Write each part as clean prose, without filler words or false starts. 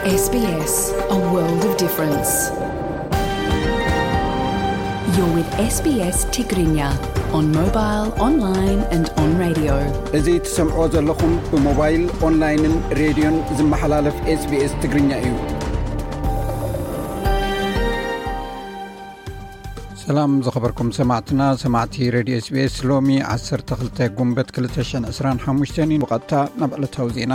SBS, a world of difference. You're with SBS Tigrinya on mobile, online and on radio. እዚ ትሰምዑ ዘለኹም ብሞባይል ኦንላይንን ሬድዮን ዝመሓላለፍ SBS ትግርኛ እዩ። ሰላም ዝኸበርኩም ሰማዕቲ ሬድዮ SBS ሎሚ 12 ጉንበት 2025 ወቕታ ናብ ዕለታዊ ዜና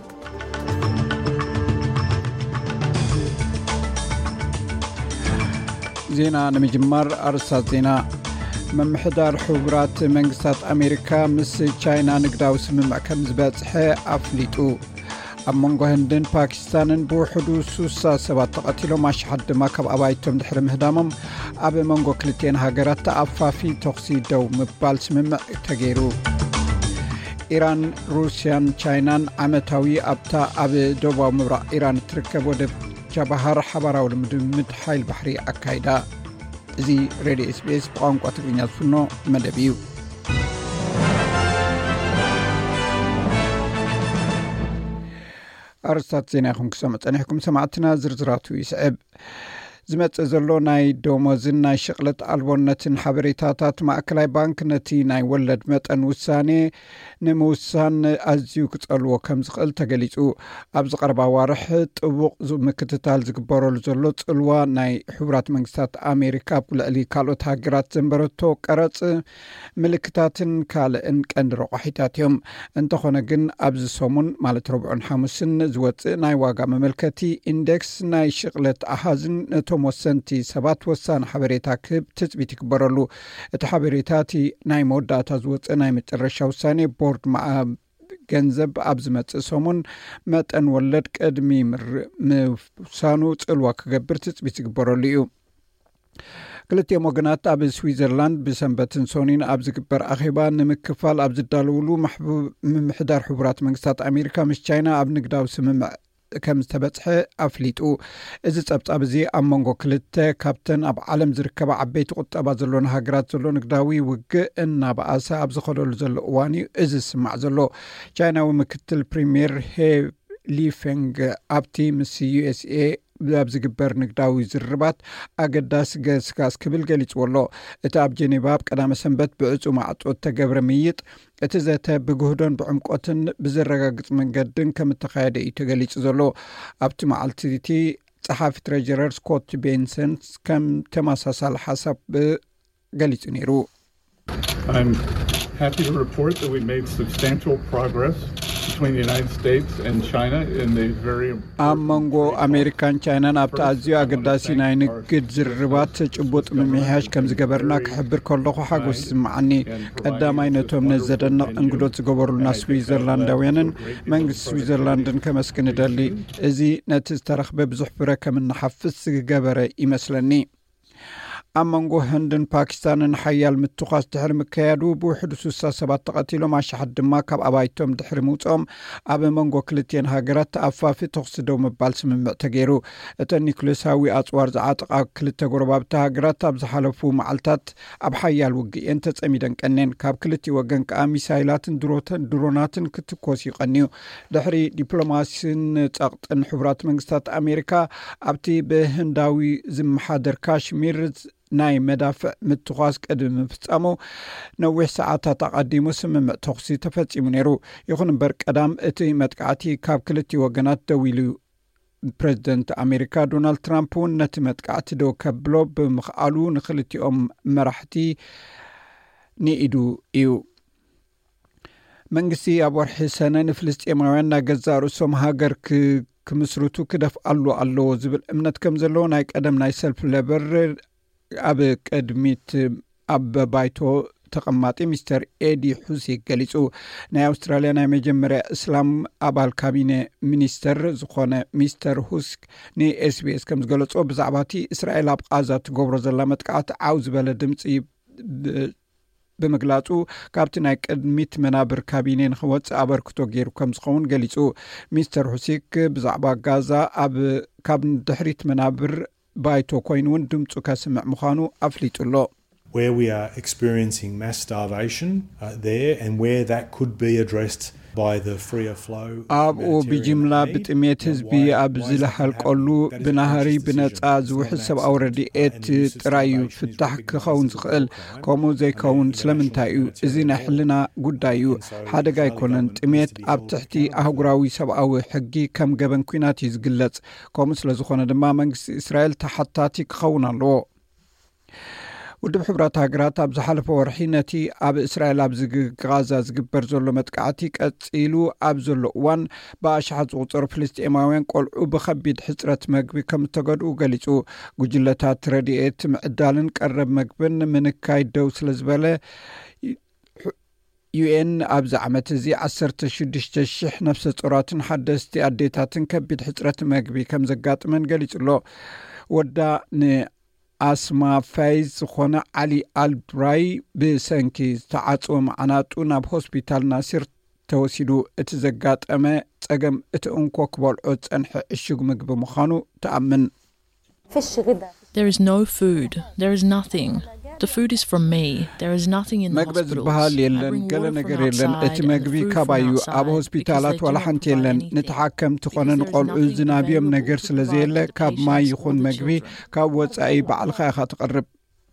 ንምጅማር አርሳት ዜና መምሕዳር ሕቡራት መንግስታት አሜሪካ ምስ ቻይና ንግዳዊ ስምምዕ ከም ዝበጽሐ አፍሊጡ ኣብ መንጎ ህንድን ፓኪስታንን ብውሕዱ 3 ሰባት ተቐቲሎም ኣሽሓት ድማ ካብ ኣባይቶም ድሕሪ ምህዳሞም ኣብ መንጎ ክልቴን ሃገራት ተኣፋፊ ተኽሲ ደው ምባል ስምምዕ ተገይሩ ኢራን ሩስያን ቻይናን ዓመታዊ ኣብታ ኣብ ደቡባዊ ምብራቕ ኢራን ትርከብ ወደብ ቻባሃር ሓባራዊ ልምድምድ ሓይል ባሕሪ ኣካይዳ እዚ ሬድዮ SBS ብቋንቋ ትግርኛ ዝፍኖ መደብ እዩ። ኣርስታት ዜና ይኹም ክሰምዑ ፀኒሕኩም ሰማዕትና ዝርዝራቱ ይስዕብ ዝመጽእ ዘሎ ናይ ደሞዝን ናይ ሽቕለት ኣልቦነትን ሓበሬታታት ማእከላይ ባንክ ነቲ ናይ ወለድ መጠን ውሳኔ ንምውሳን ኣዝዩ ክጸልዎ ከም ዝኽእል ተገሊጹ ኣብ ዝቐረባ ዋርሕ ጥቡቕ ምክትታል ዝግበረሉ ዘሎ ጽልዋ ናይ ሕቡራት መንግስታት ኣሜሪካ ብልዕሊ ካልኦት ሃገራት ዘንበረቶ ቀረጽ ምልክታትን ካልእን ቀንዲ ረቑሒታት እዮም እንተኾነ ግን ኣብዚ ሰሙን ማለት ረቡዕን ሓሙስን ዝወፅእ ናይ ዋጋ መመልከቲ ኢንዴክስ ናይ ሽቕለት ኣሃዝን ነቶም ወሰንቲ ሰባት ወሳኒ ሓበሬታ ክህብ ትፅቢት ይግበረሉ እቲ ሓበሬታቲ ናይ መወዳእታ ዝወፅእ ናይ መጨረሻ ውሳኔ ቦርድ ገንዘብ ኣብ ዝመጽእ ሰሙን መጠን ወለድ ቅድሚ ምውሳኑ ጽልዋ ክገብር ትፅቢት ይግበረሉ እዩ። ክልቲኦም ወገናት ኣብ ስዊዘርላንድ ብሰንበትን ሶኒን ኣብ ዝግበር ኣኼባ ንምክፋል ኣብ ዝዳለውሉ ምምሕዳር ሕቡራት መንግስታት አሜሪካ ምስ ቻይና ኣብ ንግዳዊ ስምምዕ ከም ዝተበጽሐ ኣፍሊጡ እዚ ጸብጻብ እዚ ኣብ መንጎ ክልተ ካብተን ኣብ ዓለም ዝርከባ ዓበይቲ ቁጠባ ዘለዎን ሃገራት ዘሎ ንግዳዊ ውግእ እናበኣሰ ኣብ ዝኸደሉ ዘሎ እዋን እዩ እዚ ዝስማዕ ዘሎ ቻይናዊ ምክትል ፕሪምየር ሄ ሊፌንግ ኣብቲ ምስ USA ኣብ ዝግበር ንግዳዊ ዝርባት ኣገዳሲ ገስካስ ክብል ገሊጽዎ ኣሎ እቲ ኣብ ጀኔቫ ኣብ ቀዳመ ሰንበት ብዕፁ ማዕጾት ተገብረ ምይጥ እቲ ዘተ ብግህዶን ብዕምቆትን ብዘረጋግጽ መንገድን ከም እተኻየደ እዩ ተገሊጹ ዘሎ ኣብቲ መዓልቲ ጸሓፊ ትሬጀረር ስኮት ቤንሰን ከም ተመሳሳሊ ሓሳብ ገሊጹ ነይሩ። I'm happy to report that we made substantial progress between the United States and China in the very መንጎ አሜሪካን ቻይናን ኣብ ተኣዝዩ ኣገዳሲ ናይ ንግድ ዝርባት ጭቡጥ ምምሕያሽ ከም ዝገበርና ክሕብር ከለኹ ሓጎስ ይስምዓኒ ቀዳማይ ነቶም ነዘደንቕ እንግዶት ዝገበሩልና ስዊዘርላንዳውያንን መንግስቲ ስዊዘርላንድን ከመስግን ደሊ እዚ ነቲ ዝተረኽበ ብዙሕ ፍረ ከም እናሓፍስ ዝገበረ ይመስለኒ ኣብ መንጎ ህንድን ፓኪስታንን ሓያል ምትኳስ ድሕሪ ምክያዱ ብውሕዱ 3 ሰባት ተቐቲሎም ኣሽሓት ድማ ካብ ኣባይቶም ድሕሪ ምውፅኦም ኣብ መንጎ ክልቴን ሃገራት ተኣፋፊ ተኽሲ ደው ምባል ስምምዕ ተገይሩ እተን ኒኩሌሳዊ ኣፅዋር ዝዓጥቓ ክልተ ጎረባብቲ ሃገራት ኣብ ዝሓለፉ መዓልታት ኣብ ሓያል ውግእን ተጸሚደን ቀነን ካብ ክልቲኡ ወገን ከዓ ሚሳይላትን ድሮናትን ክትኮስ ይቐንዩ ድሕሪ ዲፕሎማሲን ጸቕጥን ሕቡራት መንግስታት ኣሜሪካ ኣብቲ ብህንዳዊ ዝመሓደር ካሽሚር ናይ መዳፍዕ ምትኳስ ቅድሚ ምፍጻሙ ነዊሕ ሰዓታት ኣቐዲሙ ስምምዕ ተኽሲ ተፈጺሙ ነይሩ ይኹን እምበር ቀዳም እቲ መጥቃዕቲ ካብ ክልቲኡ ወገናት ደው ኢሉ ፕሬዚደንት ኣሜሪካ ዶናልድ ትራምፕ እውን ነቲ መጥቃዕቲ ደው ከብሎ ብምኽኣሉ ንክልቲኦም መራሕቲ ንኢዱ እዩ። መንግስቲ ኣብ ወርሒ ሰነ ንፍልስጤማውያን ናይ ገዛ ርእሶም ሃገር ክምስርቱ ክደፍኣሉ ኣለዎ ዝብል እምነት ከም ዘለዎ ናይ ቀደም ናይ ሰልፍ ሌበር ኣብ ቅድሚት ኣብ ባይቶ ተቐማጢ ሚስተር ኤዲ ሁሴክ ገሊጹ ናይ ኣውስትራልያ ናይ መጀመርያ እስላም ኣባል ካቢነ ሚኒስተር ዝኾነ ሚስተር ሁስክ ንኤስቢኤስ ከም ዝገለጾ ብዛዕባቲ እስራኤል ኣብ ቃዛ ትገብሮ ዘላ መጥቃዕቲ ዓው ዝበለ ድምፂ ብምግላጹ ካብቲ ናይ ቅድሚት መናብር ካቢነ ንኽወፅእ ኣበርክቶ ገይሩ ከም ዝኸውን ገሊጹ ሚስተር ሁሴክ ብዛዕባ ጋዛ ካብ ድሕሪት መናብር ባይቶ ኮይኑውን ድምፁ ከስምዕ ምዃኑ ኣፍሊጡሎ where we are experiencing mass starvation there and where that could be addressed ኣብኡ ብጅምላ ብጥሜት ህዝቢ ኣብ ዝለሃልቀሉ ብናህሪ ብነፃ ዝውሕዝ ሰብኣዊ ረድኤት ጥራዩ ፍታሕ ክኸውን ዝኽእል ከምኡ ዘይከውን ስለምንታይ እዩ እዚ ናይ ሕልና ጉዳይ እዩ ሓደጋ ኣይኮነን ጥሜት ኣብ ትሕቲ ኣህጉራዊ ሰብኣዊ ሕጊ ከም ገበን ኩናት እዩ ዝግለጽ ከምኡ ስለ ዝኾነ ድማ መንግስቲ እስራኤል ተሓታቲ ክኸውን ኣለዎ ውድብ ሕብራት ሃገራት ኣብ ዝሓለፈ ወርሒ ነቲ ኣብ እስራኤል ኣብ ጋዛ ዝግበር ዘሎ መጥቃዕቲ ቀፂሉ ኣብ ዘሎ እዋን ብኣሽሓት ዝቁፀሩ ፍልስጤማውያን ቆልዑ ብከቢድ ሕፅረት መግቢ ከም ተገድኡ ገሊጹ ጉጅለታት ረድኤት ምዕዳልን ቀረብ መግብን ምንካይ ደው ስለ ዝበለ ዩኤን ኣብዚ ዓመት እዚ 16,000 ነፍሰ ጾራትን ሓደስቲ ኣዴታትን ከቢድ ሕፅረት መግቢ ከም ዘጋጥመን ገሊጹሎ ወዳ ኣስማ ፋይዝ ዝኾነ ዓሊ ኣልድራይ ብሰንኪ ዝተዓጽወ መዓናጡ ናብ ሆስፒታል ናሲር ተወሲዱ እቲ ዘጋጠመ ጸገም እቲ እንኮ ክበልዖ ጸንሐ ዕሹግ ምግቢ ምዃኑ ተኣምን There is no food. There is nothing. The food is from me. There is nothing in the መግቢ hospitals. ዝበሃል የለን ገለ ነገር የለን እቲ መግቢ ካባዩ ኣብ ሆስፒታላት ወላ ሓንቲ የለን ንተሓከምቲ ኮነ ንቆልዑ ዝናብዮም ነገር ስለዘየለ ካብ ማይ ይኹን መግቢ ካብ ወፃኢ በዓልካ ኢኻ ትቐርብ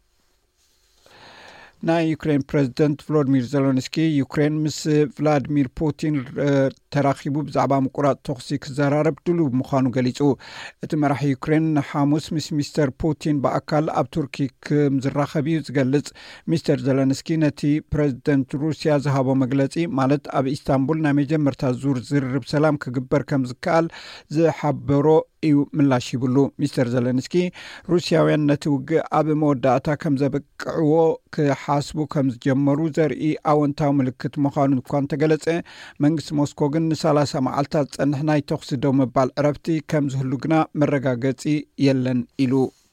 ናይ ዩክሬን ፕሬዚደንት ቮሎዲሚር ዜሌንስኪ ዩክሬን ምስ ቭላዲሚር ፑቲን ተራኺቡ ብዛዕባ ምቁራጽ ተኽሲ ክዘራረብ ድሉው ምዃኑ ገሊጹ እቲ መራሒ ዩክሬን ሓሙስ ምስ ሚስተር ፑቲን በኣካል ኣብ ቱርኪ ክምዝራኸብ እዩ ዝገልጽ ሚስተር ዜሌንስኪ ነቲ ፕሬዚደንት ሩስያ ዝሃቦ መግለጺ ማለት ኣብ ኢስታንቡል ናይ መጀመርታ ዙር ዝርርብ ሰላም ክግበር ከም ዝከኣል ዝሓበሮ እዩ ምላሽ ይብሉ ሚስተር ዜሌንስኪ ሩስያውያን ነቲ ውግእ ኣብ መወዳእታ ከም ዘበቅዕዎ ክሓስቡ ከም ዝጀመሩ ዘርኢ ኣወንታዊ ምልክት ምዃኑ እኳ እንተገለጸ መንግስቲ ሞስኮ ግን ን30 መዓልታት ጸንሕ ናይ ተኽሲ ደው ምባል ዕረፍቲ ከም ዝህሉ ግና መረጋገጺ የለን ኢሉ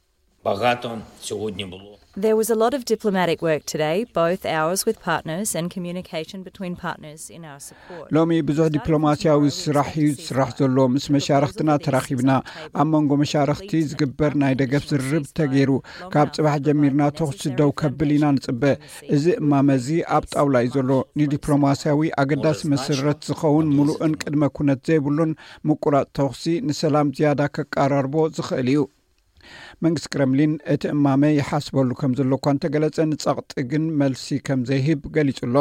There was a lot of diplomatic work today, both ours with partners and communication between partners in our support. ሎሚ ብዙሕ ዲፕሎማሲያዊ ስራሕ እዩ ዝስራሕ ዘሎ ምስ መሻርክትና ተራኺብና ኣብ መንጎ መሻርክቲ ዝግበር ናይ ደገፍ ዝርርብ ተገይሩ ካብ ጽባሕ ጀሚርና ተኽሲ ደው ከብል ኢና ንጽበ እዚ እማመዚ ኣብ ጣውላ እዩ ዘሎ ንዲፕሎማሲያዊ ኣገዳሲ መሰረት ዝኸውን ሙሉእን ቅድመ ኩነት ዘይብሉን ምቁራጽ ተኽሲ ንሰላም ዝያዳ ከቃራርቦ ዝኽእል እዩ መንግስቲ ክረምሊን እቲ እማመ ይሓስበሉ ከም ዘሎ እኳ እንተገለጸ ንጸቕጢ ግን መልሲ ከም ዘይህብ ገሊጹሎ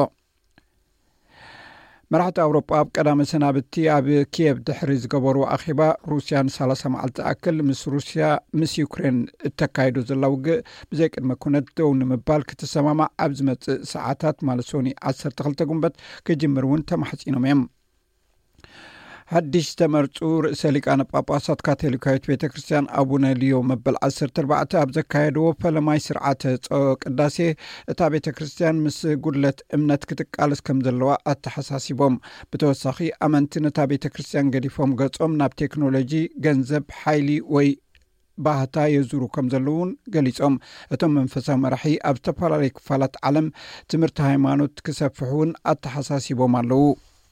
መራሕቲ ኣውሮጳ ኣብ ቀዳመ ሰናብቲ ኣብ ኪየቭ ድሕሪ ዝገበሩ ኣኼባ ሩስያን 30 መዓልቲ ዝኣክል ምስ ዩክሬን እተካይዶ ዘላ ውግእ ብዘይ ቅድመ ኩነት ደው ንምባል ክትሰማማዕ ኣብ ዝመጽእ ሰዓታት ማለት ሶኒ 12 ጉንበት ክጅምር እውን ተማሕጺኖም እዮም ሓድሽ ተመርጹ ርእሰ ሊቃነ ጳጳሳት ካቶሊካዊት ቤተ ክርስቲያን ኣቡነ ሊዮ መበል 14 ኣብ ዘካየድዎ ፈለማይ ስርዓተ ቅዳሴ እታ ቤተ ክርስቲያን ምስ ጉድለት እምነት ክትቃለስ ከም ዘለዋ ኣተሓሳሲቦም ብተወሳኺ ኣመንቲ ነታ ቤተ ክርስቲያን ገዲፎም ገጾም ናብ ቴክኖሎጂ ገንዘብ ሓይሊ ወይ ባህታ የዙሩ ከም ዘለውን ገሊጾም እቶም መንፈሳዊ መራሒ ኣብ ዝተፈላለዩ ክፋላት ዓለም ትምህርቲ ሃይማኖት ክሰፍሑን ኣተሓሳሲቦም ኣለዉ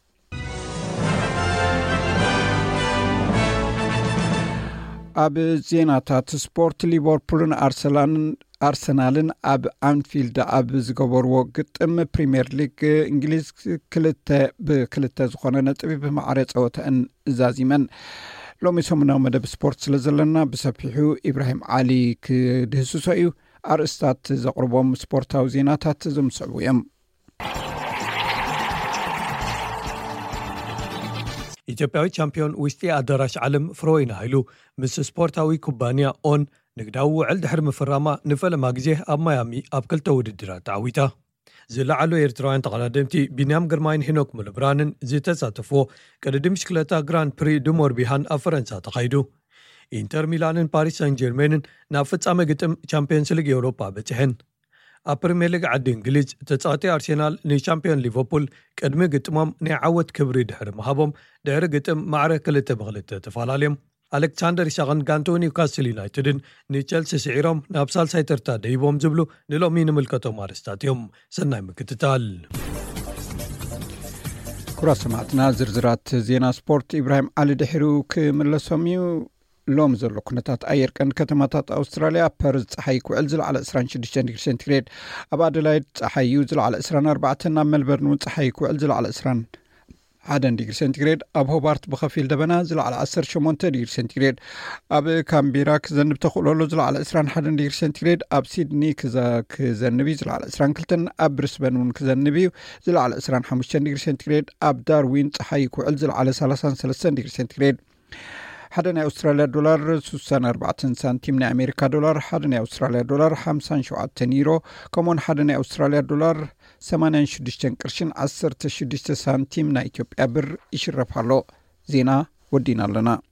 ኣብ ዜናታት ስፖርት ሊቨርፑልን ኣርሰናልን ኣብ አንፊልድ ኣብ ዝገበርዎ ግጥም ፕሪምየር ሊግ እንግሊዝ 2-2 ዝኾነ ነጥቢ ብማዕረ ፀወታን እዛዚመን ሎሚ ሰሙናዊ መደብ ስፖርት ስለ ዘለና ብሰፊሑ ኢብራሂም ዓሊ ክድህስሶ እዩ ኣርእስታት ዘቕርቦም ስፖርታዊ ዜናታት ዘምስዕቡ እዮም ኢትዮጵያዊ ቻምፒዮን ውሽጢ ኣዳራሽ ዓለም ፍሮይና ሃይሉ ምስ ስፖርታዊ ኩባንያ ኦን ንግዳዊ ውዕል ድሕሪ ምፍራማ ንፈለማ ግዜ ኣብ ማያሚ ኣብ ክልተ ውድድራት ተዓዊታ ዝለዓሉ ኤርትራውያን ተቐዳደምቲ ቢንያም ግርማይን ሄኖክ ሙሉብራንን ዝተሳተፍዎ ቅድዲ ምሽክለታ ግራንድ ፕሪ ድሞርቢሃን ኣብ ፈረንሳ ተኻይዱ ኢንተር ሚላንን ፓሪስ ሳን ጀርሜንን ናብ ፍጻመ ግጥም ቻምፒየንስ ሊግ ኤውሮፓ በጽሐን ኣብ ፕሪምየር ሊግ ዓዲ እንግሊዝ ተጻዋቲ ኣርሴናል ንቻምፒዮን ሊቨርፑል ቅድሚ ግጥሞም ናይ ዓወት ክብሪ ድሕሪ መሃቦም ድሕሪ ግጥም ማዕረ 2-2 ተፈላለዮም ኣሌክሳንደር ኢሳቅን ጋንቶ ኒውካስል ዩናይትድን ንቸልሲ ስዒሮም ናብ ሳልሳይ ተርታ ደይቦም ዝብሉ ንሎሚ ንምልከቶም ኣርስታት እዮም ሰናይ ምክትታል ኩራ ሰማዕትና ዝርዝራት ዜና ስፖርት ኢብራሂም ዓሊ ድሕሩ ክምለሶም እዩ ሎም ዘሎ ኩነታት ኣየር ቀንዲ ከተማታት ኣውስትራልያ ፐርዝ ፀሓይ ኩዕል ዝለዓለ 26 ዲግሪ ሴንቲግሬድ ኣብ ኣደላይድ ፀሓይ ዝለዓለ 24 ናብ ሜልበርን ፀሓይ ኩዕል ዝለዓለ 1 ዲግሪ ሴንቲግሬድ ኣብ ሆባርት ብኸፊል ደበና ዝለዓለ 18 ዲግሪ ሴንቲግሬድ ኣብ ካምቢራ ክዘንብ ተኽእለሉ ዝለዓለ 21 ዲግሪ ሴንቲግሬድ ኣብ ሲድኒ ክዘንብ ዝለዓለ 22 ኣብ ብሪስበን እውን ክዘንብ ዝለዓለ 25 ዲግሪ ሴንቲግሬድ ኣብ ዳርዊን ፀሓይ ኩዕል ዝለዓለ 33 ዲግሪ ሴንቲግሬድ ሓደ ናይ ኣውስትራልያ ዶላር 64 ሳንቲም ናይ ኣሜሪካ ዶላር ሓደ ናይ ኣውስትራልያ ዶላር 57 ዩሮ ከምኡውን ሓደ ናይ ኣውስትራልያ ዶላር 86 ቅርሽን 16 ሳንቲም ናይ ኢትዮጵያ ብር ይሽረፍ ኣሎ ዜና ወዲና ኣለና